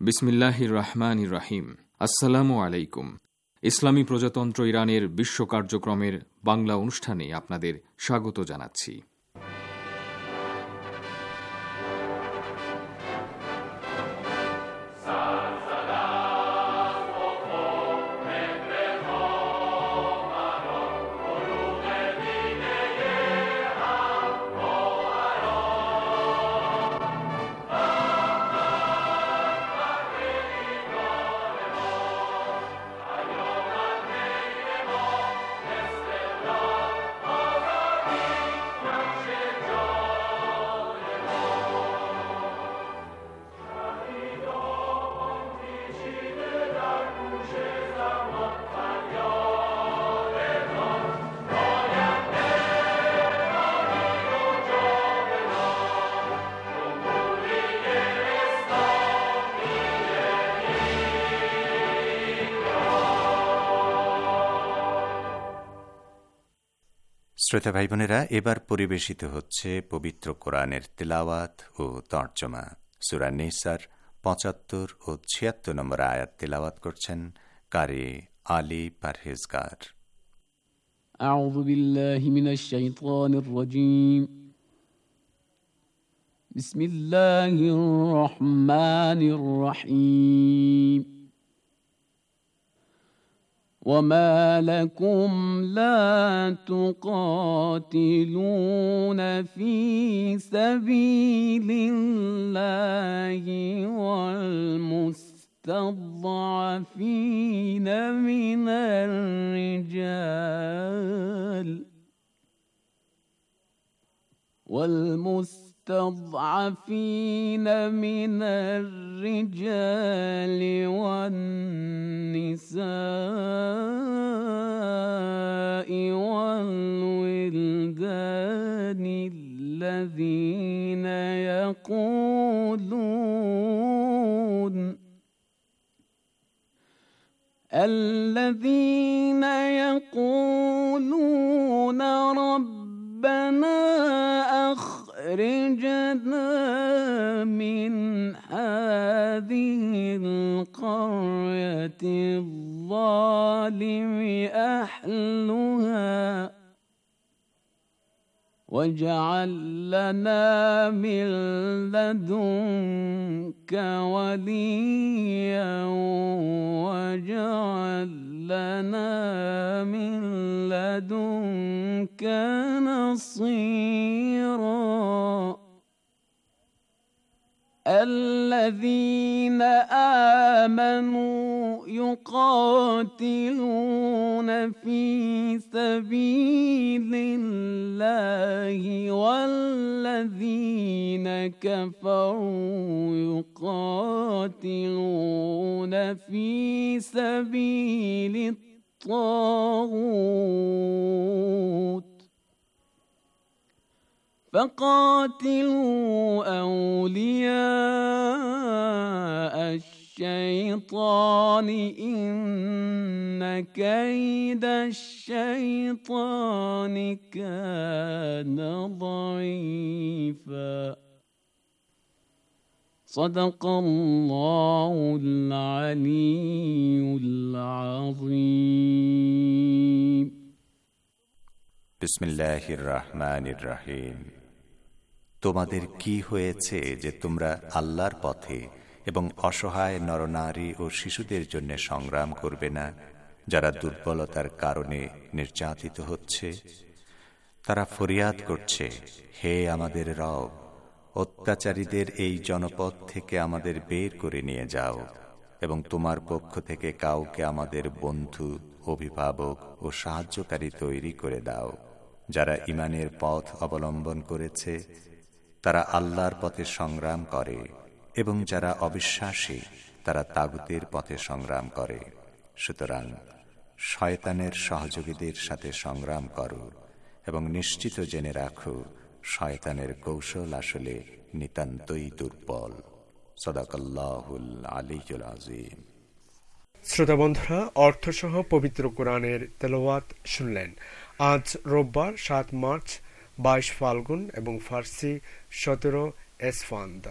বিসমিল্লাহির রহমানির রহিম। আসসালামু আলাইকুম। ইসলামী প্রজাতন্ত্র ইরানের বিশ্ব কার্যক্রমের বাংলা অনুষ্ঠানে আপনাদের স্বাগত জানাচ্ছি। শ্রোতা ভাই বোনেরা, এবার পরিবেশিত হচ্ছে পবিত্র কোরআনের তেলাওয়াত ও তর্জমা। সূরা নিসার ৭৫ ও ৭৬ নম্বর আয়াত তেলাওয়াত করছেন কারি আলী পারহেজগার। আউযু বিল্লাহি মিনাশ শাইতানির রাজীম। বিসমিল্লাহির রহমানির রহিম। وما لكم لا تقاتلون في سبيل الله والمستضعفين من الرجال والنساء والولدان الذين يقولون ربنا أخرجنا من هذه القرية الظالم أهلها واجعل لنا من لدنك وليا واجعل لنا من لدنك نصيرا. الذين آمنوا يقاتلون في سبيل الله والذين كفروا يقاتلون في سبيل الطاغوت فقاتلوا أولياء الشيطان إن كيد الشيطان كان ضعيفا. صدق الله العلي العظيم. বিসমিল্লাহির রহমানির রহিম। তোমাদের কি হয়েছে যে তোমরা আল্লাহর পথে এবং অসহায় নরনারী ও শিশুদের জন্য সংগ্রাম করবে না, যারা দুর্বলতার কারণে নির্যাতিত হচ্ছে? তারা ফরিয়াদ করছে, হে আমাদের রব, অত্যাচারীদের এই জনপদ থেকে আমাদের বের করে নিয়ে যাও এবং তোমার পক্ষ থেকে কাউকে আমাদের বন্ধু, অভিভাবক ও সাহায্যকারী তৈরি করে দাও। যারা ঈমানের পথ অবলম্বন করেছে তারা আল্লাহর পথে সংগ্রাম করে, এবং যারা অবিশ্বাসী তারা তাগুতের পথে সংগ্রাম করে। সুতরাং শয়তানের সহযোগীদের সাথে সংগ্রাম করো এবং নিশ্চিত জেনে রাখো, শয়তানের কৌশল আসলে নিতান্তই দুর্বল। সাদাকাল্লাহুল আলিয়্যুল আযীম। শ্রোতা বন্ধুরা, অর্থসহ পবিত্র কোরআনের তেলাওয়াত শুনলেন। আজ রোববার ৭ মার্চ ২২ ফাল্গুন এবং ফার্সি ১৭ এসফান্দ।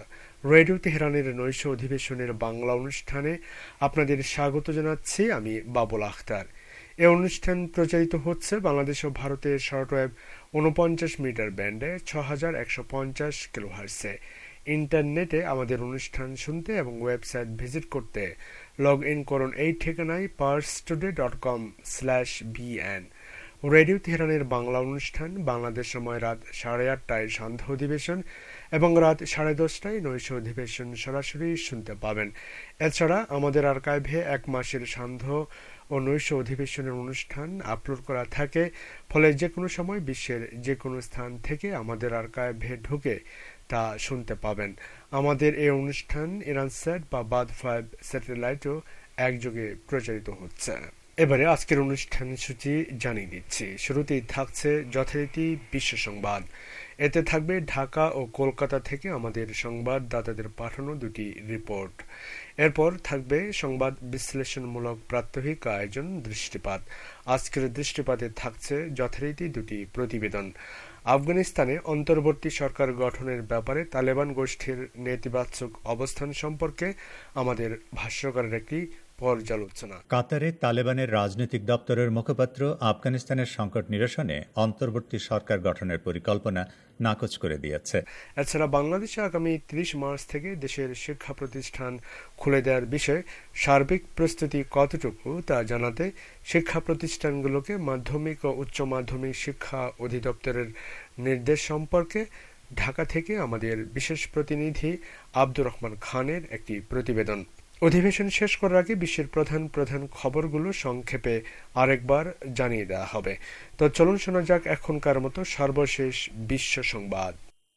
রেডিও তেহরানের নৈশ অধিবেশনের বাংলা অনুষ্ঠানে আপনাদের স্বাগত জানাচ্ছি। আমি বাবুল আখতার। এই অনুষ্ঠান প্রচারিত হচ্ছে বাংলাদেশ ও ভারতের শর্টওয়েভ 49 মিটার ব্যান্ডে 6150 কিলোহার্টজে। ইন্টারনেটে আমাদের অনুষ্ঠান শুনতে এবং ওয়েবসাইট ভিজিট করতে লগ ইন করুন এই ঠিকানায় parstoday.com/bn। রেডিও তেহরানের বাংলা অনুষ্ঠান বাংলাদেশ সময় রাত 8:30টায় সান্ধ্য অধিবেশন এবং রাত 10:30টায় নৈশ অধিবেশন সরাসরি শুনতে পাবেন। এছাড়া আমাদের আর্কাইভে 1 মাসের সান্ধ্য ও নৈশ অধিবেশনের অনুষ্ঠান আপলোড করা থাকে, ফলে যে কোনো সময় বিশ্বের যে কোনো স্থান থেকে আমাদের আর্কাইভে ঢুকে তা শুনতে পাবেন। আমাদের এই অনুষ্ঠান ইরানস্যাট বা বাদ 5 স্যাটেলাইটও একযোগে প্রচারিত হচ্ছে। এবারে আজকের অনুষ্ঠান সূচি জানিয়ে দিচ্ছি। শুরুতেই থাকছে যথারীতি বিশ্ব সংবাদ। এতে থাকবে ঢাকা ও কলকাতা থেকে আমাদের সংবাদদাতাদের পাঠানো দুটি রিপোর্ট। এরপর থাকবে সংবাদ বিশ্লেষণমূলক প্রাত্যহিক আয়োজন দৃষ্টিপাত। আজকের দৃষ্টিপাতে থাকছে যথারীতি দুটি প্রতিবেদন। আফগানিস্তানে অন্তর্বর্তী সরকার গঠনের ব্যাপারে তালেবান গোষ্ঠীর নেতিবাচক অবস্থান সম্পর্কে আমাদের ভাষ্যকারের একটি পর্যালোচনা। কাতারে তালেবানের রাজনৈতিক দপ্তরের মুখপাত্র আফগানিস্তানের সংকট নিরসনে অন্তর্বর্তী সরকার গঠনের পরিকল্পনা নাকচ করে দিয়েছে। এছাড়া বাংলাদেশে আগামী 30 মার্চ থেকে দেশের শিক্ষা প্রতিষ্ঠান খুলে দেওয়ার বিষয়ে সার্বিক প্রস্তুতি কতটুকু তা জানাতে শিক্ষা প্রতিষ্ঠানগুলোকে মাধ্যমিক ও উচ্চ মাধ্যমিক শিক্ষা অধিদপ্তরের নির্দেশ সম্পর্কে ঢাকা থেকে আমাদের বিশেষ প্রতিনিধি আব্দুর রহমান খানের একটি প্রতিবেদন। অধিবেশন শেষ করার আগে বিশ্বের প্রধান প্রধান খবরগুলো সংক্ষেপে আরেকবার জানিয়ে দেওয়া হবে। তো চলুন শোনা যাক এখনকার মতো সর্বশেষ বিশ্ব সংবাদ।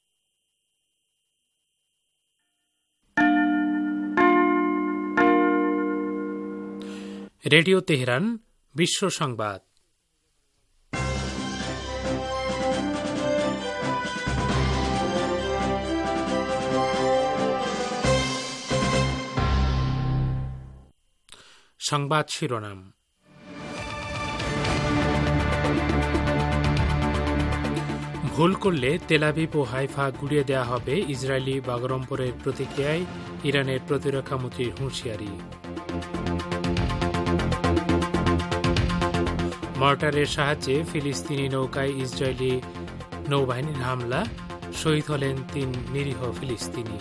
রেডিও তেহরান বিশ্ব সংবাদ। সংবাদ শিরোনাম। ভুল করলে তেল আবিব ও হাইফা গুড়িয়ে দেওয়া হবে, ইসরায়েলি বাগরম্পরের প্রতিক্রিয়ায় ইরানের প্রতিরক্ষা মন্ত্রীর হুঁশিয়ারি। মর্টারের সাহায্যে ফিলিস্তিনি নৌকায় ইসরায়েলি নৌবাহিনীর হামলা, শহীদ হলেন 3 নিরীহ ফিলিস্তিনি।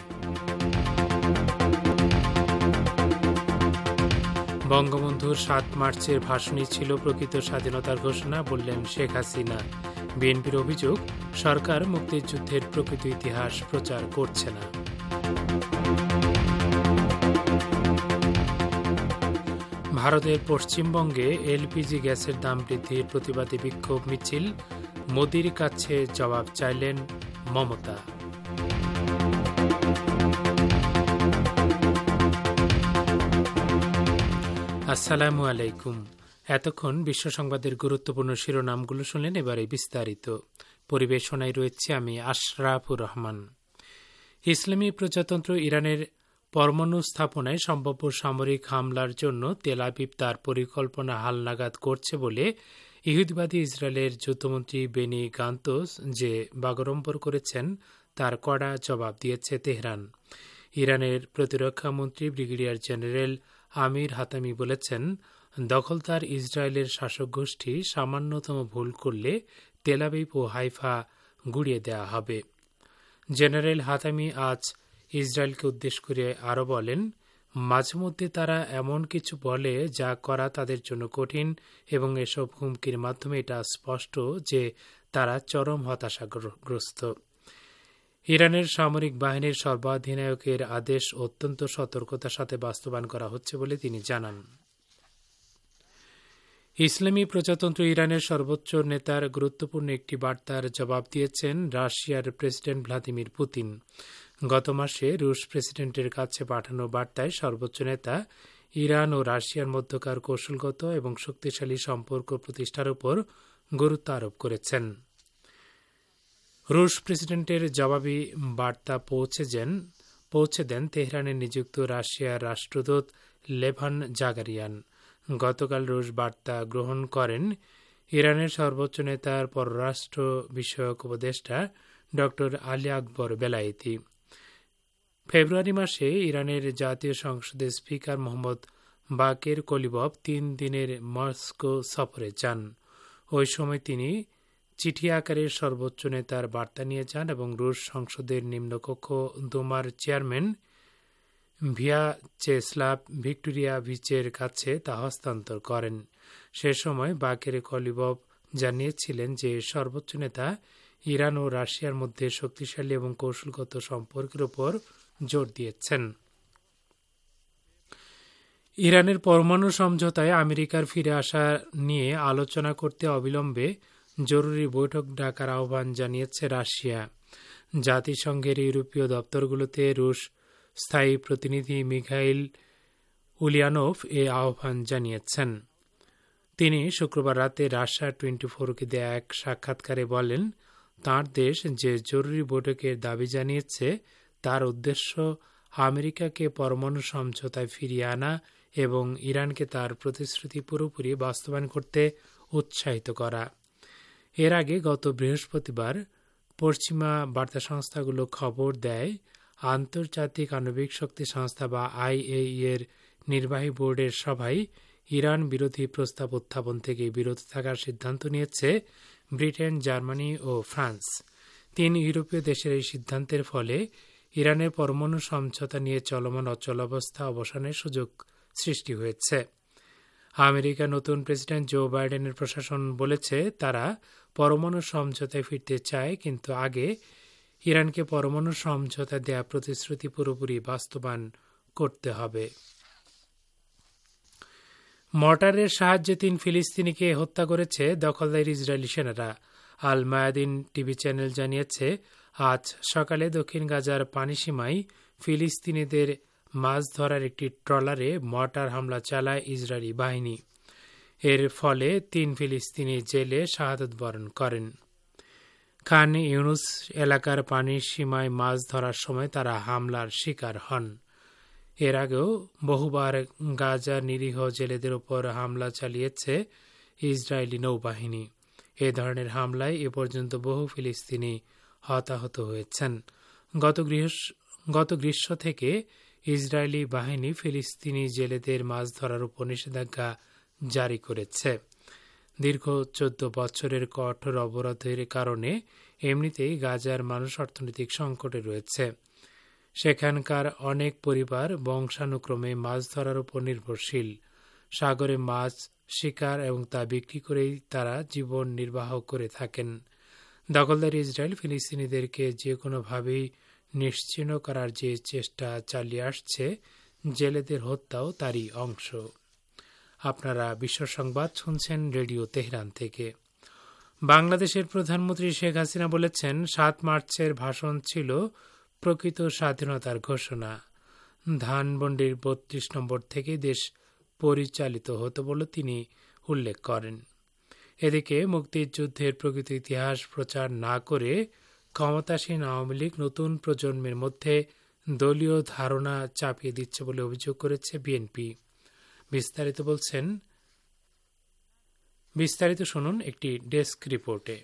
বঙ্গবন্ধুর 7 মার্চের ভাষণই ছিল প্রকৃত স্বাধীনতার ঘোষণা, বললেন শেখ হাসিনা। বিএনপির অভিযোগ, সরকার মুক্তিযুদ্ধের প্রকৃত ইতিহাস প্রচার করছে না। ভারতের পশ্চিমবঙ্গে এলপিজি গ্যাসের দাম বৃদ্ধির প্রতিবাদে বিক্ষোভ মিছিল, মোদির কাছে জবাব চাইলেন মমতা। আসসালামু আলাইকুম। এতক্ষণ বিশ্ব সংবাদের গুরুত্বপূর্ণ শিরোনামগুলো শুনলেন, এবারে বিস্তারিত। পরিবেশনায় রয়েছে আমি আশরাফুর রহমান। ইসলামী প্রজাতন্ত্র ইরানের পরমাণু স্থাপনায় সম্ভাব্য সামরিক হামলার জন্য তেল আবিব তার পরিকল্পনা হালনাগাদ করছে বলে ইহুদিবাদী ইসরায়েলের যুদ্ধমন্ত্রী বেনি গান্তোস যে বাগড়ম্বর করেছেন তার কড়া জবাব দিয়েছে তেহরান। ইরানের প্রতিরক্ষা মন্ত্রী ব্রিগেডিয়ার জেনারেল আমির হাতামি বলেছেন, দখলদার ইসরায়েলের শাসক গোষ্ঠী সামান্যতম ভুল করলে তেল আবিব ও হাইফা গুড়িয়ে দেওয়া হবে। জেনারেল হাতামি আজ ইসরায়েলকে উদ্দেশ্য করে আরও বলেন, মাঝে মধ্যে তারা এমন কিছু বলে যা করা তাদের জন্য কঠিন, এবং এসব হুমকির মাধ্যমে এটা স্পষ্ট যে তারা চরম হতাশাগ্রস্ত। ইরানের সামরিক বাহিনীর সর্বাধিনায়কের আদেশ অত্যন্ত সতর্কতার সাথে বাস্তবায়ন করা হচ্ছে বলে তিনি জানান। ইসলামী প্রজাতন্ত্র ইরানের সর্বোচ্চ নেতার গুরুত্বপূর্ণ একটি বার্তার জবাব দিয়েছেন রাশিয়ার প্রেসিডেন্ট ভ্লাদিমির পুতিন। গত মাসে রুশ প্রেসিডেন্টের কাছে পাঠানো বার্তায় সর্বোচ্চ নেতা ইরান ও রাশিয়ার মধ্যকার কৌশলগত এবং শক্তিশালী সম্পর্ক প্রতিষ্ঠার উপর গুরুত্ব আরোপ করেছেন। রুশ প্রেসিডেন্টের জবাবি বার্তা পৌঁছে দেন তেহরানে নিযুক্ত রাশিয়ার রাষ্ট্রদূত লেভান জাগারিয়ান। গতকাল রুশ বার্তা গ্রহণ করেন ইরানের সর্বোচ্চ নেতার পররাষ্ট্র বিষয়ক উপদেষ্টা ড. আলী আকবর বেলায়েতি। ফেব্রুয়ারি মাসে ইরানের জাতীয় সংসদের স্পিকার মোহাম্মদ বাকের কলিবফ 3 দিনের মস্কো সফরে যান। ওই সময় তিনি চিঠি আকারে সর্বোচ্চ নেতার বার্তা নিয়ে যান এবং রুশ সংসদের নিম্নকক্ষ দুমার চেয়ারম্যান ভিয়াচেস্লাভ ভিক্টোরিয়াভিচের কাছে তা হস্তান্তর করেন। সে সময় বাকের কলিবফ জানিয়েছিলেন যে সর্বোচ্চ নেতা ইরান ও রাশিয়ার মধ্যে শক্তিশালী এবং কৌশলগত সম্পর্কের উপর জোর দিয়েছেন। ইরানের পরমাণু সমঝোতায় আমেরিকার ফিরে আসা নিয়ে আলোচনা করতে অবিলম্বে জরুরি বৈঠক ডাকার আহ্বান জানিয়েছে রাশিয়া। জাতিসংঘের ইউরোপীয় দপ্তরগুলোতে রুশ স্থায়ী প্রতিনিধি মিখাইল উলিয়ানোভ এ আহ্বান জানিয়েছেন। তিনি শুক্রবার রাতে রাশিয়া 24কে দেয়া এক সাক্ষাৎকারে বলেন, তাঁর দেশ যে জরুরি বৈঠকের দাবি জানিয়েছে তার উদ্দেশ্য আমেরিকাকে পরমাণু সমঝোতায় ফিরিয়ে আনা এবং ইরানকে তার প্রতিশ্রুতি পুরোপুরি বাস্তবায়ন করতে উৎসাহিত করা। এর আগে গত বৃহস্পতিবার পশ্চিমা বার্তা সংস্থাগুলো খবর দেয়, আন্তর্জাতিক আণবিক শক্তি সংস্থা বা IAEA এর নির্বাহী বোর্ডের সভায় ইরান বিরোধী প্রস্তাব উত্থাপন থেকে বিরত থাকার সিদ্ধান্ত নিয়েছে ব্রিটেন, জার্মানি ও ফ্রান্স। 3 ইউরোপীয় দেশের এই সিদ্ধান্তের ফলে ইরানের পরমাণু সমঝোতা নিয়ে চলমান অচলাবস্থা অবসানের সুযোগ সৃষ্টি হয়েছে। আমেরিকার নতুন প্রেসিডেন্ট জো বাইডেনের প্রশাসন বলেছে তারা পরমাণু সমঝোতায় ফিরতে চায়, কিন্তু আগে ইরানকে পরমাণু সমঝোতা দেয়া প্রতিশ্রুতি পুরোপুরি বাস্তবায়ন করতে হবে। মর্টারের সাহায্যে 3 ফিলিস্তিনিকে হত্যা করেছে দখলদার ইসরায়েলি সেনারা। আল মায়াদিন টিভি চ্যানেল জানিয়েছে, আজ সকালে দক্ষিণ গাজার পানিসীমায় ফিলিস্তিনিদের মাছ ধরার একটি ট্রলারে মর্টার হামলা চালায় ইসরায়েলি বাহিনী। এর ফলে 3 ফিলিস্তিনি জেলে শাহাদত বরণ করেন। খান ইউনুস এলাকার পানিসীমায় মাছ ধরার সময় তারা হামলার শিকার হন। এর আগেও বহুবার গাজার নিরীহ জেলেদের উপর হামলা চালিয়েছে ইসরায়েলি নৌবাহিনী। এ ধরনের হামলায় এ পর্যন্ত বহু ফিলিস্তিনি হতাহত হয়েছেন। গত গ্রীষ্ম থেকে ইসরায়েলি বাহিনী ফিলিস্তিনি জেলেদের মাছ ধরার উপর নিষেধাজ্ঞা জারি করেছে। দীর্ঘ 14 বছরের কঠোর অবরোধের কারণে এমনিতেই গাজার মানুষ অর্থনৈতিক সংকটে রয়েছে। সেখানকার অনেক পরিবার বংশানুক্রমে মাছ ধরার উপর নির্ভরশীল। সাগরে মাছ শিকার এবং তা বিক্রি করেই তারা জীবন নির্বাহ করে থাকেন। দখলদার ইসরায়েল ফিলিস্তিনিদেরকে যে কোনোভাবেই নিশ্চিহ্ন করার যে চেষ্টা চালিয়ে আসছে, জেলেদের হত্যাও তারই অংশ। আপনারা বিশ্ব সংবাদ শুনছেন রেডিও তেহরান থেকে। বাংলাদেশের প্রধানমন্ত্রী শেখ হাসিনা বলেছেন, 7 মার্চের ভাষণ ছিল প্রকৃত স্বাধীনতার ঘোষণা। ধানমন্ডির 32 নম্বর থেকে দেশ পরিচালিত হতো বলে তিনি উল্লেখ করেন। এদিকে মুক্তিযুদ্ধের প্রকৃত ইতিহাস প্রচার না করে ক্ষমতাসীন আওয়ামী লীগ নতুন প্রজন্মের মধ্যে দলীয় ধারণা চাপিয়ে দিচ্ছে বলে অভিযোগ করেছে বিএনপি। বিস্তারিত শুনুন একটি ডেস্ক রিপোর্টে।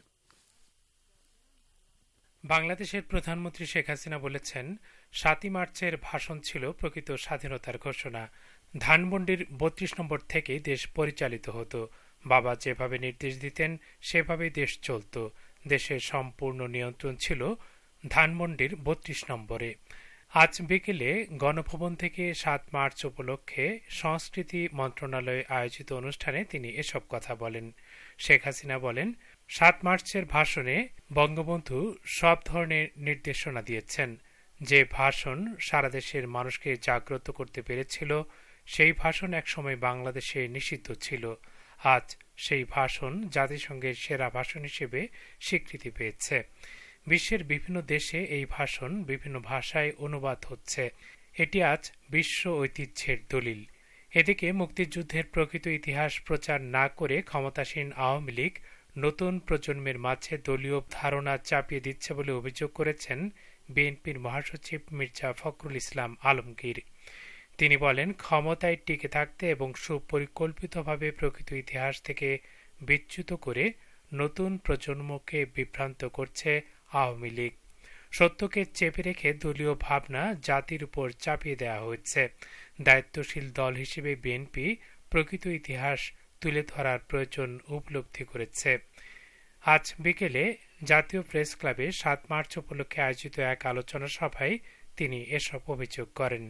বাংলাদেশের প্রধানমন্ত্রী শেখ হাসিনা বলেছেন, 7 মার্চের ভাষণ ছিল প্রকৃত স্বাধীনতার ঘোষণা। ধানমন্ডির 32 নম্বর থেকেই দেশ পরিচালিত হতো। বাবা যেভাবে নির্দেশ দিতেন সেভাবেই দেশ চলত। দেশের সম্পূর্ণ নিয়ন্ত্রণ ছিল ধানমন্ডির 32 নম্বরে। আজ বিকেলে গণভবন থেকে 7 মার্চ উপলক্ষে সংস্কৃতি মন্ত্রণালয়ে আয়োজিত অনুষ্ঠানে তিনি এসব কথা বলেন। শেখ হাসিনা বলেন, 7 মার্চের ভাষণে বঙ্গবন্ধু সব ধরনের নির্দেশনা দিয়েছেন। যে ভাষণ সারা দেশের মানুষকে জাগ্রত করতে পেরেছিল, সেই ভাষণ একসময় বাংলাদেশে নিষিদ্ধ ছিল। আজ সেই ভাষণ জাতিসংঘের সেরা ভাষণ হিসেবে স্বীকৃতি পেয়েছে। বিশ্বের বিভিন্ন দেশে এই ভাষণ বিভিন্ন ভাষায় অনুবাদ হচ্ছে। এটি আজ বিশ্ব ঐতিহ্যের দলিল। এদিকে মুক্তিযুদ্ধের প্রকৃত ইতিহাস প্রচার না করে ক্ষমতাসীন আওয়ামী লীগ নতুন প্রজন্মের মাঝে দলীয় ধারণা চাপিয়ে দিচ্ছে বলে অভিযোগ করেছেন বিএনপির মহাসচিব মির্জা ফখরুল ইসলাম আলমগীর। তিনি বলেন, ক্ষমতায় টিকে থাকতে এবং সুপরিকল্পিতভাবে প্রকৃত ইতিহাস থেকে বিচ্যুত করে নতুন প্রজন্মকে বিভ্রান্ত করছে আওয়ামী লীগ। সত্যকে চেপে রেখে দলীয় ভাবনা জাতির উপর চাপিয়ে দেওয়া হচ্ছে। দায়িত্বশীল দল হিসেবে বিএনপি প্রকৃত ইতিহাস তুলে ধরার প্রয়োজন উপলব্ধি করেছে। আজ বিকেলে জাতীয় প্রেস ক্লাবে ৭ মার্চ উপলক্ষে আয়োজিত এক আলোচনা সভায় তিনি এসব অভিযোগ করেন।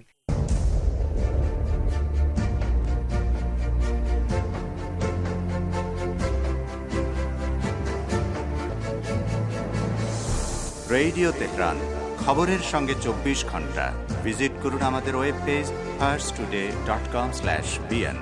রেডিও তেহরান, খবরের সঙ্গে 24 ঘন্টা। ভিজিট করুন আমাদের ওয়েব পেজ farstoday.com/bn।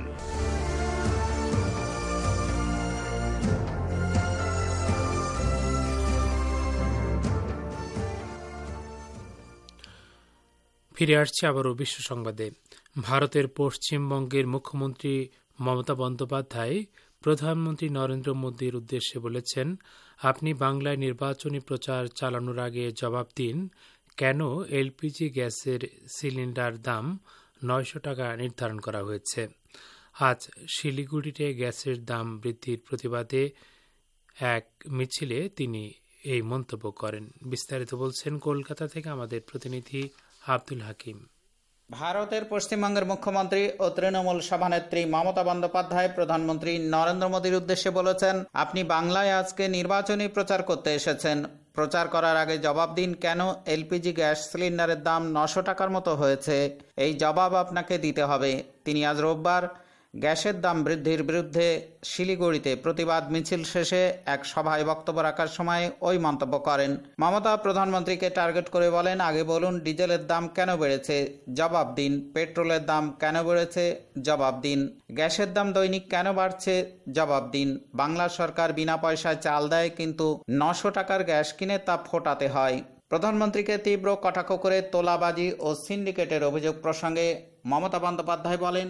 ফিরে আসছে আবারও বিশ্ব সংবাদে। ভারতের পশ্চিমবঙ্গের মুখ্যমন্ত্রী মমতা বন্দ্যোপাধ্যায় প্রধানমন্ত্রী নরেন্দ্র মোদীর উদ্দেশ্যে বলেছেন, আপনি বাংলায় নির্বাচনী প্রচার চালানোর আগে জবাব দিন, কেন এলপিজি গ্যাসের সিলিন্ডার দাম ৯০০ টাকা নির্ধারণ করা হয়েছে। আজ শিলিগুড়িতে গ্যাসের দাম বৃদ্ধির প্রতিবাদে এক মিছিলে তিনি এই মন্তব্য করেন। বিস্তারিত বলছেন কলকাতা থেকে আমাদের প্রতিনিধি আব্দুল হাকিম। ভারতের পশ্চিমবঙ্গের মুখ্যমন্ত্রী ও তৃণমূল সভানেত্রী মমতা বন্দ্যোপাধ্যায় প্রধানমন্ত্রী নরেন্দ্র মোদীর উদ্দেশ্যে বলেছেন, আপনি বাংলায় আজকে নির্বাচনী প্রচার করতে এসেছেন। প্রচার করার আগে জবাব দিন, কেন এলপিজি গ্যাস সিলিন্ডারের দাম ৯০০ টাকার মতো হয়েছে। এই জবাব আপনাকে দিতে হবে। তিনি আজ রোববার গ্যাসের দাম বৃদ্ধির বিরুদ্ধে শিলিগুড়িতে প্রতিবাদ মিছিল শেষে এক সভায় বক্তব্য রাখার সময় ওই মন্তব্য করেন। মমতা প্রধানমন্ত্রীকে টার্গেট করে বলেন, আগে বলুন ডিজেলের দাম কেন বেড়েছে, জবাব দিন। পেট্রোলের দাম কেন বেড়েছে, জবাব দিন। গ্যাসের দাম দৈনিক কেন বাড়ছে, জবাব দিন। বাংলা সরকার বিনা পয়সায় চাল দেয়, কিন্তু ৯০০ টাকার গ্যাস কিনে তা ফোটাতে হয়। প্রধানমন্ত্রীকে তীব্র কটাক্ষ করে তোলাবাজি ও সিন্ডিকেটের অভিযোগ প্রসঙ্গে মমতা বন্দ্যোপাধ্যায় বলেন,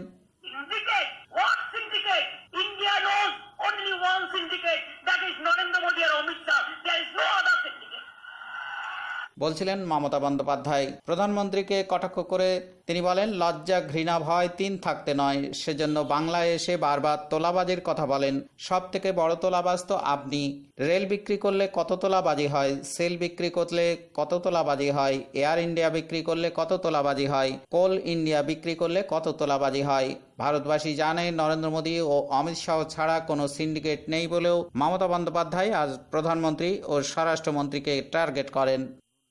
বলছিলেন মমতা বন্দ্যোপাধ্যায়। প্রধানমন্ত্রীকে কটাক্ষ করে তিনি বলেন, লজ্জা ঘৃণা ভয় ৩ থাকতে নয়, সেজন্য বাংলায় এসে বারবার তোলাবাজির কথা বলেন। সব থেকে বড় তোলাবাজ তো আপনি। রেল বিক্রি করলে কত তোলাবাজি হয়, সেল বিক্রি করলে কত তোলাবাজি হয়, এয়ার ইন্ডিয়া বিক্রি করলে কত তোলাবাজি হয়, কোল ইন্ডিয়া বিক্রি করলে কত তোলাবাজি হয়। ভারতবাসী জানে নরেন্দ্র মোদী ও অমিত শাহ ছাড়া কোনো সিন্ডিকেট নেই বলেও মমতা বন্দ্যোপাধ্যায় আজ প্রধানমন্ত্রী ও স্বরাষ্ট্রমন্ত্রীকে টার্গেট করেন।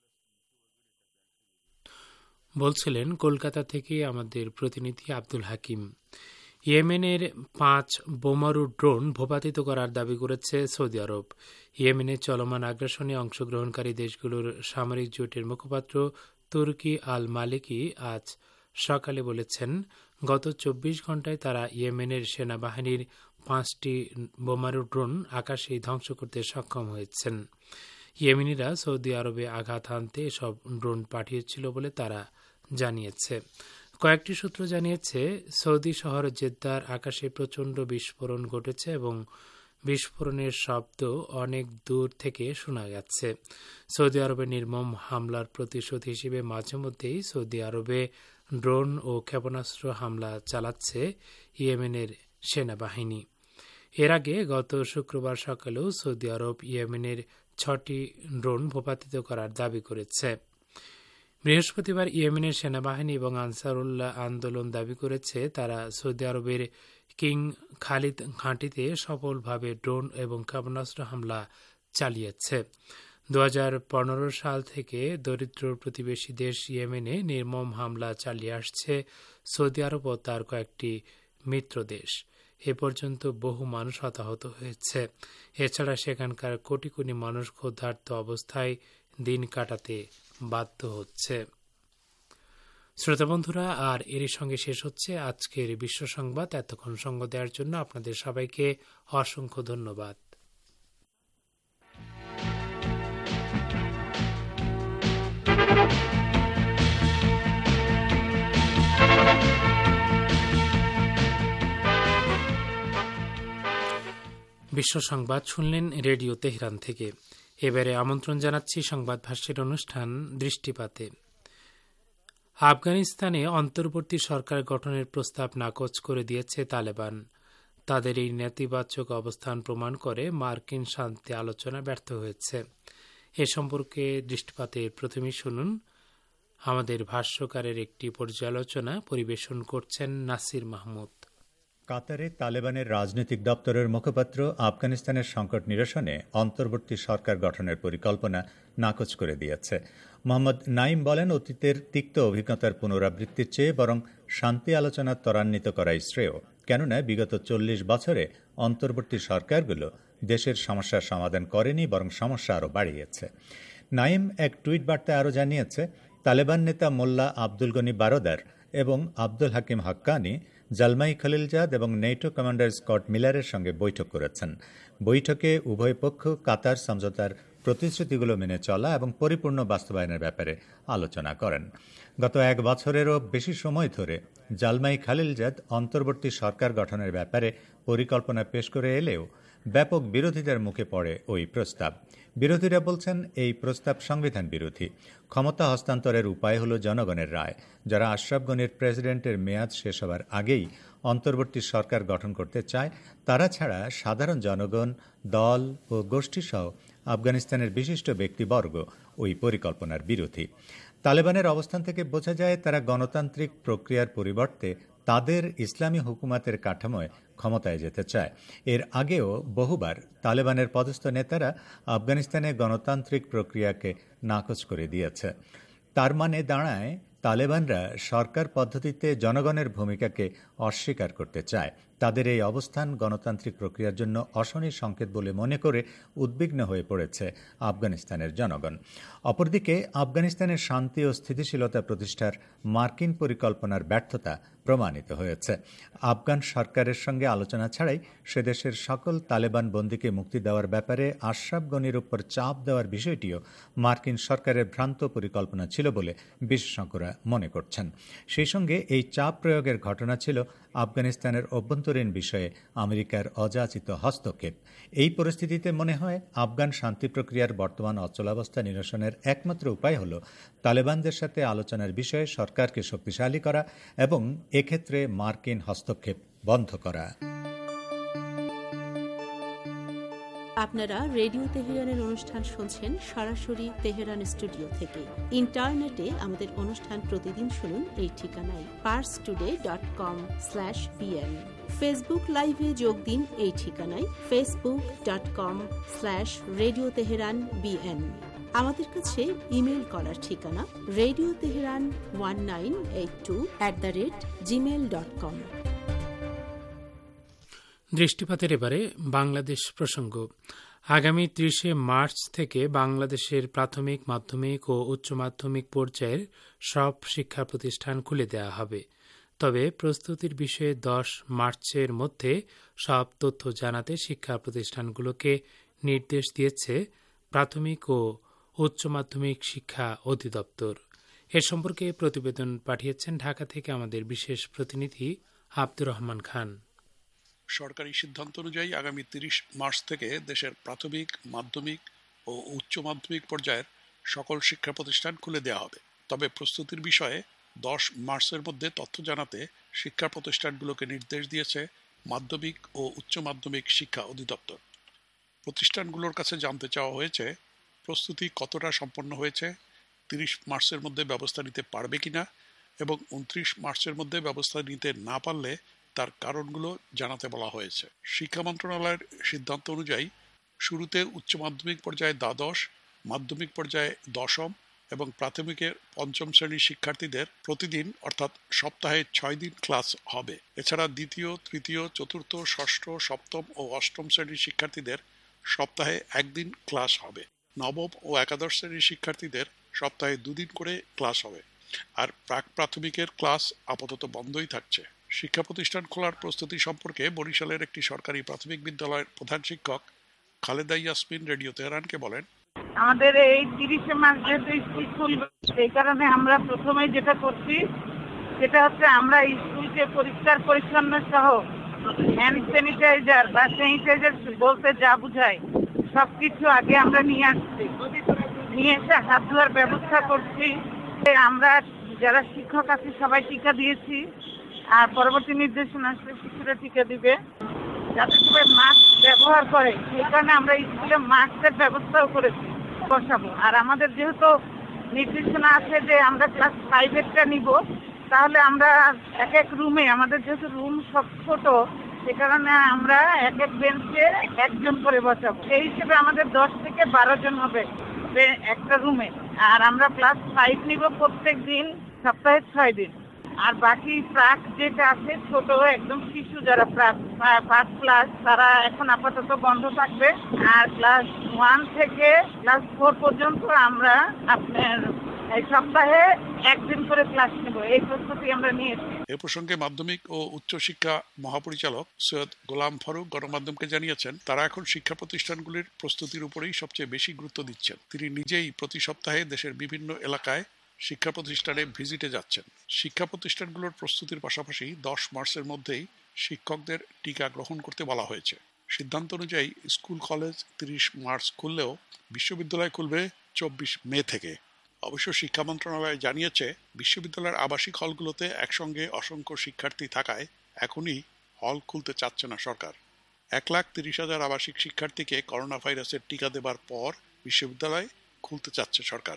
বলছিলেন কলকাতা থেকে আমাদের প্রতিনিধি আব্দুল হাকিম। ইয়েমেনের 5 বোমারু ড্রোন ভূপাতিত করার দাবি করেছে সৌদি আরব। ইয়েমেনে চলমান আগ্রাসনে অংশগ্রহণকারী দেশগুলোর সামরিক জোটের মুখপাত্র তুর্কি আল মালিকি আজ সকালে বলেছেন, গত 24 ঘন্টায় তারা ইয়েমেনের সেনাবাহিনীর 5টি বোমারু ড্রোন আকাশে ধ্বংস করতে সক্ষম হয়েছেন। ইয়েমেনিরা সৌদি আরবে আঘাত হানতে এসব ড্রোন পাঠিয়েছিল বলে তারা জানিয়েছে। কয়েকটি সূত্র জানিয়েছে, সৌদি শহর জেদ্দার আকাশে প্রচণ্ড বিস্ফোরণ ঘটেছে এবং বিস্ফোরণের শব্দ অনেক দূর থেকে শোনা যাচ্ছে। সৌদি আরবে নির্মম হামলার প্রতিশোধ হিসেবে মাঝে মধ্যেই সৌদি আরবে ড্রোন ও ক্ষেপণাস্ত্র হামলা চালাচ্ছে ইয়েমেনের সেনাবাহিনী। এর আগে গত শুক্রবার সকালেও সৌদি আরব ইয়েমেনের 6টি ড্রোন ভূপাতিত করার দাবি করেছে। বৃহস্পতিবার ইয়েমেনের সেনাবাহিনী এবং আনসারুল্লাহ আন্দোলন দাবি করেছে তারা সৌদি আরবের কিং খালিদ ঘাঁটিতে সফলভাবে ড্রোন এবং ক্ষেপণাস্ত্র হামলা চালিয়েছে। 2015 সাল থেকে দরিদ্র প্রতিবেশী দেশ ইয়েমেনে নির্মম হামলা চালিয়ে আসছে সৌদি আরব ও তার কয়েকটি মিত্র দেশ। এ পর্যন্ত বহু মানুষ হতাহত হয়েছে। এছাড়া সেখানকার কোটি কোটি মানুষ ক্ষুধার্ত অবস্থায় দিন কাটাতে বাধ্য হচ্ছে। শ্রোতাবন্ধুরা, আর এরই সঙ্গে শেষ হচ্ছে আজকের বিশ্ব সংবাদ। এতক্ষণ সঙ্গ দেওয়ার জন্য আপনাদের সবাইকে অসংখ্য ধন্যবাদ। বিশ্ব সংবাদ শুনলেন রেডিও তেহরান থেকে। এবারে আমন্ত্রণ জানাচ্ছি সংবাদ ভাষ্যের অনুষ্ঠান দৃষ্টিপাতে। আফগানিস্তানে অন্তর্বর্তী সরকার গঠনের প্রস্তাব নাকচ করে দিয়েছে তালেবান। তাদের এই নেতিবাচক অবস্থান প্রমাণ করে মার্কিন শান্তি আলোচনা ব্যর্থ হয়েছে। এ সম্পর্কে দৃষ্টিপাতের প্রথমেই শুনুন আমাদের ভাষ্যকারের একটি পর্যালোচনা। পরিবেশন করছেন নাসির মাহমুদ। কাতারে তালেবানের রাজনৈতিক দপ্তরের মুখপাত্র আফগানিস্তানের সংকট নিরসনে অন্তর্বর্তী সরকার গঠনের পরিকল্পনা নাকচ করে দিয়েছে। মোহাম্মদ নাইম বলেন, অতীতের তিক্ত অভিজ্ঞতার পুনরাবৃত্তির চেয়ে বরং শান্তি আলোচনা ত্বরান্বিত করাই শ্রেয়, কেননা বিগত 40 বছরে অন্তর্বর্তী সরকারগুলো দেশের সমস্যার সমাধান করেনি, বরং সমস্যা আরও বাড়িয়েছে। নাইম এক টুইট বার্তায় আরও জানিয়েছে, তালেবান নেতা মোল্লা আব্দুল গনি বারোদার এবং আব্দুল হাকিম হাক্কানি জালমাই খলিলজাদ এবং নেটো কমান্ডার স্কট মিলারের সঙ্গে বৈঠক করেছেন। বৈঠকে উভয় পক্ষ কাতার সমঝোতার প্রতিশ্রুতিগুলো মেনে চলা এবং পরিপূর্ণ বাস্তবায়নের ব্যাপারে আলোচনা করেন। গত 1 বছরেরও বেশি সময় ধরে জালমাই খলিলজাদ অন্তর্বর্তী সরকার গঠনের ব্যাপারে পরিকল্পনা পেশ করে এলেও ব্যাপক বিরোধিতার মুখে পড়ে ওই প্রস্তাব। বিরোধীরা বলছেন, এই প্রস্তাব সংবিধান বিরোধী। ক্ষমতা হস্তান্তরের উপায় হল জনগণের রায়। যারা আশরাফ গনির প্রেসিডেন্টের মেয়াদ শেষ হওয়ার আগেই অন্তর্বর্তী সরকার গঠন করতে চায়, তারা ছাড়া সাধারণ জনগণ, দল ও গোষ্ঠীসহ আফগানিস্তানের বিশিষ্ট ব্যক্তিবর্গ ওই পরিকল্পনার বিরোধী। তালেবানের অবস্থান থেকে বোঝা যায়, তারা গণতান্ত্রিক প্রক্রিয়ার পরিবর্তে তাদের ইসলামী হুকুমাতের কাঠামোয় ক্ষমতায় যেতে চায়। এর আগেও বহুবার তালেবানের পদস্থ নেতারা আফগানিস্তানে গণতান্ত্রিক প্রক্রিয়াকে নাকচ করে দিয়েছে। তার মানে দাঁড়ায়, তালেবানরা সরকার পদ্ধতিতে জনগণের ভূমিকাকে অস্বীকার করতে চায়। তাদের এই অবস্থান গণতান্ত্রিক প্রক্রিয়ার জন্য অশনি সংকেত বলে মনে করে উদ্বিগ্ন হয়ে পড়েছে আফগানিস্তানের জনগণ। অপরদিকে আফগানিস্তানের শান্তি ও স্থিতিশীলতা প্রতিষ্ঠার মার্কিন পরিকল্পনার ব্যর্থতা প্রমাণিত হয়েছে। আফগান সরকারের সঙ্গে আলোচনা ছাড়াই সে দেশের সকল তালেবান বন্দীকে মুক্তি দেওয়ার ব্যাপারে আশরাফ গনির উপর চাপ দেওয়ার বিষয়টিও মার্কিন সরকারের ভ্রান্ত পরিকল্পনা ছিল বলে বিশেষজ্ঞরা মনে করছেন। সেই সঙ্গে এই চাপ প্রয়োগের ঘটনা ছিল আফগানিস্তানের অভ্যন্তরীণ বিষয়ে আমেরিকার অযাচিত হস্তক্ষেপ। এই পরিস্থিতিতে মনে হয়, আফগান শান্তি প্রক্রিয়ার বর্তমান অচলাবস্থা নিরসনের একমাত্র উপায় হল তালেবানদের সাথে আলোচনার বিষয়ে সরকারকে শক্তিশালী করা এবং এক্ষেত্রে মার্কিন হস্তক্ষেপ বন্ধ করা। আপনারা রেডিও তেহরানের অনুষ্ঠান শুনছেন সরাসরি তেহরান স্টুডিও থেকে। ইন্টারনেটে আমাদের অনুষ্ঠান প্রতিদিন শুনুন এই ঠিকানায় parstoday.com/bn। ফেসবুক লাইভে যোগ দিন এই ঠিকানায় facebook.com/radio teheran bn। আমাদের কাছে ইমেল করার ঠিকানা radioteheran1982@gmail.com। দৃষ্টিপাতের এবারে বাংলাদেশ প্রসঙ্গ। আগামী 30 মার্চ থেকে বাংলাদেশের প্রাথমিক, মাধ্যমিক ও উচ্চ মাধ্যমিক পর্যায়ের সব শিক্ষা প্রতিষ্ঠান খুলে দেওয়া হবে। তবে প্রস্তুতির বিষয়ে 10 মার্চের মধ্যে সব তথ্য জানাতে শিক্ষা প্রতিষ্ঠানগুলোকে নির্দেশ দিয়েছে প্রাথমিক ও উচ্চ মাধ্যমিক শিক্ষা অধিদপ্তর। এ সম্পর্কে প্রতিবেদন পাঠিয়েছেন ঢাকা থেকে আমাদের বিশেষ প্রতিনিধি আব্দুর রহমান খান। সরকারি সিদ্ধান্ত অনুযায়ী আগামী 30 মার্চ থেকে দেশের প্রাথমিক, মাধ্যমিক ও উচ্চ মাধ্যমিক পর্যায়ের সকল শিক্ষা প্রতিষ্ঠান খুলে দেওয়া হবে। তবে প্রস্তুতির বিষয়ে 10 মার্চের মধ্যে তথ্য জানাতে শিক্ষা প্রতিষ্ঠানগুলোকে নির্দেশ দিয়েছে মাধ্যমিক ও উচ্চ মাধ্যমিক শিক্ষা অধিদপ্তর। প্রতিষ্ঠানগুলোর কাছে জানতে চাওয়া হয়েছে, প্রস্তুতি কতটা সম্পন্ন হয়েছে, 30 মার্চের মধ্যে ব্যবস্থা নিতে পারবে কিনা এবং 29 মার্চের মধ্যে ব্যবস্থা নিতে না পারলে তার কারণগুলো জানাতে বলা হয়েছে। শিক্ষা মন্ত্রণালয়ের সিদ্ধান্ত অনুযায়ী শুরুতে উচ্চ মাধ্যমিক পর্যায়ে দ্বাদশ, মাধ্যমিক পর্যায়ে দশম এবং প্রাথমিকের 5ম শ্রেণীর শিক্ষার্থীদের প্রতিদিন অর্থাৎ সপ্তাহে 6 দিন ক্লাস হবে। এছাড়া দ্বিতীয়, তৃতীয়, চতুর্থ, ষষ্ঠ, সপ্তম ও অষ্টম শ্রেণীর শিক্ষার্থীদের সপ্তাহে 1 দিন ক্লাস হবে। নবম ও একাদশ শ্রেণীর শিক্ষার্থীদের সপ্তাহে 2 দিন করে ক্লাস হবে। আর প্রাক প্রাথমিকের ক্লাস আপাতত বন্ধই থাকছে। শিক্ষা প্রতিষ্ঠান খোলার প্রস্তুতি সম্পর্কে বরিশালের একটি সরকারি প্রাথমিক বিদ্যালয়ের প্রধান শিক্ষক খালেদা ইয়াসমিন রেডিও তেহরানকে বলেন, আমাদের এই 30 মার্চ যেহেতু স্কুল খুলবে, সেই কারণে আমরা প্রথমে যেটা করছি সেটা হচ্ছে আমরা স্কুলকে পরিষ্কার পরিচ্ছন্ন সহ হ্যান্ড স্যানিটাইজার বা স্যানিটাইজার বলতে যা বুঝায় সবকিছু আগে আমরা নিয়ে আসছি। নিয়ে এসে হাত ধোয়ার ব্যবস্থা করছি। আমরা যারা শিক্ষক আছি সবাই টিকা দিয়েছি। আর পরবর্তী নির্দেশনা আসলে শিশুরা টিকা দিবে, যাতে সবাই মাস্ক ব্যবহার করে। সেই কারণে আমরা স্কুলে মাস্কের ব্যবস্থাও করেছি। বসাবো। আর আমাদের যেহেতু নির্দেশনা আছে যে আমরা ক্লাস 5-এরটা নিব, তাহলে আমরা এক এক রুমে, আমাদের যেহেতু রুম সব ছোট, সে কারণে আমরা এক এক বেঞ্চে একজন করে বসাবো। সেই হিসেবে আমাদের 10 থেকে 12 জন হবে একটা রুমে। আর আমরা ক্লাস 5 নিব প্রত্যেক দিন, সপ্তাহে 6 দিন। আর বাকি প্রাক যেটা আছে, ছোট একদম শিশু যারা ফার্স্ট ক্লাস, তারা এখন আপাতত বন্ধ থাকবে। আর ক্লাস 1 থেকে ক্লাস 4 পর্যন্ত আমরা আপনার এই সপ্তাহে একদিন করে ক্লাস নেব, এই প্রস্তুতি আমরা নিয়েছি। এ প্রসঙ্গে মাধ্যমিক ও উচ্চশিক্ষা মহাপরিচালক সৈয়দ গোলাম ফারুক গণমাধ্যমকে জানিয়েছেন, তারা এখন শিক্ষা প্রতিষ্ঠানগুলির প্রস্তুতির উপরেই সবচেয়ে বেশি গুরুত্ব দিচ্ছেন। তিনি নিজেই প্রতি সপ্তাহে দেশের বিভিন্ন এলাকায় শিক্ষা প্রতিষ্ঠানে ভিজিটে যাচ্ছেন। শিক্ষা প্রতিষ্ঠানগুলোর প্রস্তুতির পাশাপাশি 10 মার্চের মধ্যেই শিক্ষকদের টিকা গ্রহণ করতে বলা হয়েছে। সিদ্ধান্ত অনুযায়ী স্কুল কলেজ 30 মার্চ খুললেও বিশ্ববিদ্যালয় খুলবে 24 মে থেকে। অবশ্য শিক্ষা মন্ত্রণালয় জানিয়েছে, বিশ্ববিদ্যালয়ের আবাসিক হলগুলোতে একসঙ্গে অসংখ্য শিক্ষার্থী থাকায় এখনই হল খুলতে চাচ্ছে না সরকার। 1,30,000 আবাসিক শিক্ষার্থীকে করোনা ভাইরাসের টিকা দেবার পর বিশ্ববিদ্যালয় খুলতে চাচ্ছে সরকার।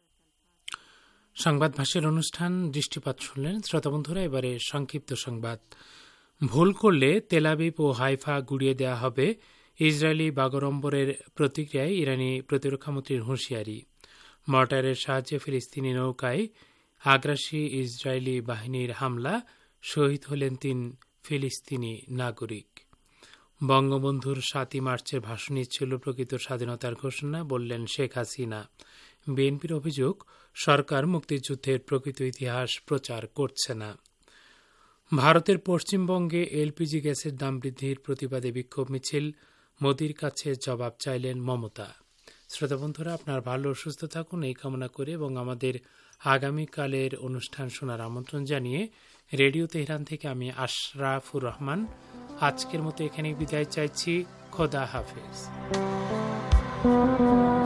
সংবাদ ভাষের অনুষ্ঠান দৃষ্টিপাত শুনলেন শ্রোতা বন্ধুরা। এবারে সংক্ষিপ্ত সংবাদ। ভুল করলে তেল আবিব ও হাইফা গুড়িয়ে দেওয়া হবে, ইসরায়েলি বাগড়ম্বরের প্রতিক্রিয়ায় ইরানি প্রতিরক্ষামন্ত্রীর হুঁশিয়ারি। মর্টারের সাহায্যে ফিলিস্তিনি নৌকায় আগ্রাসী ইসরায়েলি বাহিনীর হামলা, শহীদ হলেন 3 ফিলিস্তিনি নাগরিক। বঙ্গবন্ধুর 7 মার্চের ভাষণই ছিল প্রকৃত স্বাধীনতার ঘোষণা, বললেন শেখ হাসিনা। বিএনপির অভিযোগ, সরকার মুক্তিযুদ্ধের প্রকৃত ইতিহাস প্রচার করছে না। ভারতের পশ্চিমবঙ্গে এলপিজি গ্যাসের দাম বৃদ্ধির প্রতিবাদে বিক্ষোভ মিছিল, মোদির কাছে জবাব চাইলেন মমতা। শ্রোতা বন্ধুরা, আপনার ভালো সুস্থ থাকুন এই কামনা করে এবং আমাদের আগামীকালের অনুষ্ঠান শোনার আমন্ত্রণ জানিয়ে রেডিও তেহরান থেকে আমি আশরাফুর রহমান আজকের মতো এখানে বিদায় চাইছি। খোদা হাফেজ।